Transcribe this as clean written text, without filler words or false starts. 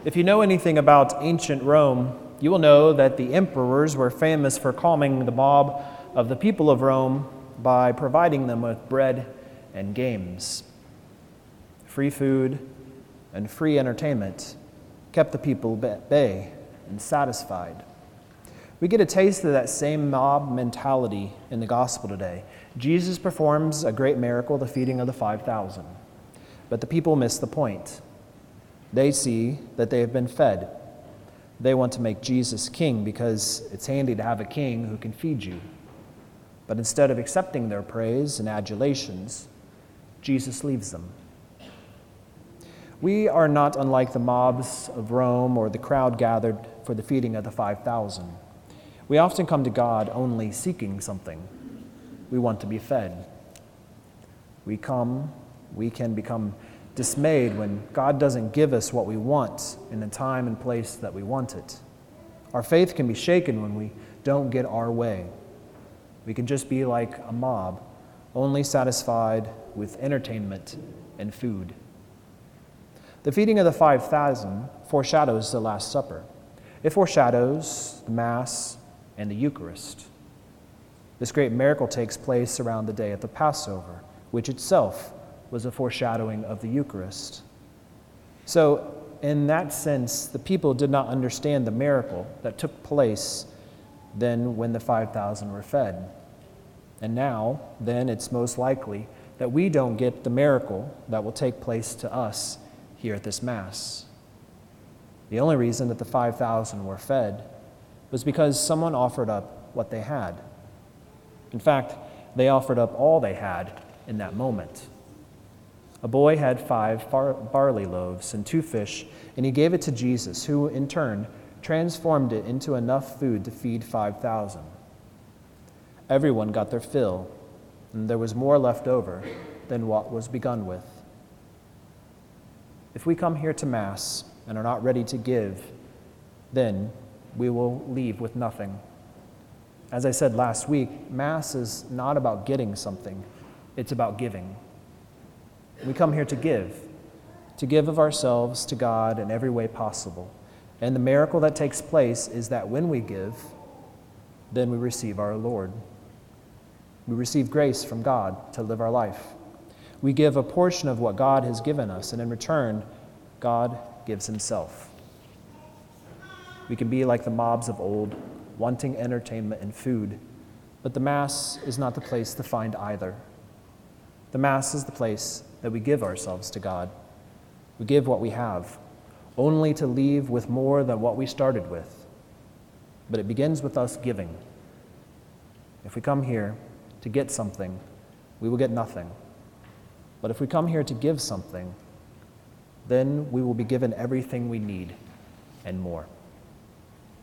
If you know anything about ancient Rome, you will know that the emperors were famous for calming the mob of the people of Rome by providing them with bread and games. Free food and free entertainment kept the people at bay and satisfied. We get a taste of that same mob mentality in the gospel today. Jesus performs a great miracle, the feeding of the 5,000. But the people miss the point. They see that they have been fed. They want to make Jesus king because it's handy to have a king who can feed you. But instead of accepting their praise and adulations, Jesus leaves them. We are not unlike the mobs of Rome or the crowd gathered for the feeding of the 5,000. We often come to God only seeking something. We want to be fed. We can become dismayed when God doesn't give us what we want in the time and place that we want it. Our faith can be shaken when we don't get our way. We can just be like a mob, only satisfied with entertainment and food. The feeding of the 5,000 foreshadows the Last Supper. It foreshadows the Mass and the Eucharist. This great miracle takes place around the day of the Passover, which itself was a foreshadowing of the Eucharist. So, in that sense, the people did not understand the miracle that took place then when the 5,000 were fed. And now, then, it's most likely that we don't get the miracle that will take place to us here at this Mass. The only reason that the 5,000 were fed was because someone offered up what they had. In fact, they offered up all they had in that moment. A boy had 5 barley loaves and 2 fish, and he gave it to Jesus, who in turn transformed it into enough food to feed 5,000. Everyone got their fill, and there was more left over than what was begun with. If we come here to Mass and are not ready to give, then we will leave with nothing. As I said last week, Mass is not about getting something, it's about giving. We come here to give of ourselves to God in every way possible. And the miracle that takes place is that when we give, then we receive our Lord. We receive grace from God to live our life. We give a portion of what God has given us, and in return, God gives himself. We can be like the mobs of old, wanting entertainment and food, but the Mass is not the place to find either. The Mass is the place that we give ourselves to God. We give what we have, only to leave with more than what we started with. But it begins with us giving. If we come here to get something, we will get nothing. But if we come here to give something, then we will be given everything we need and more.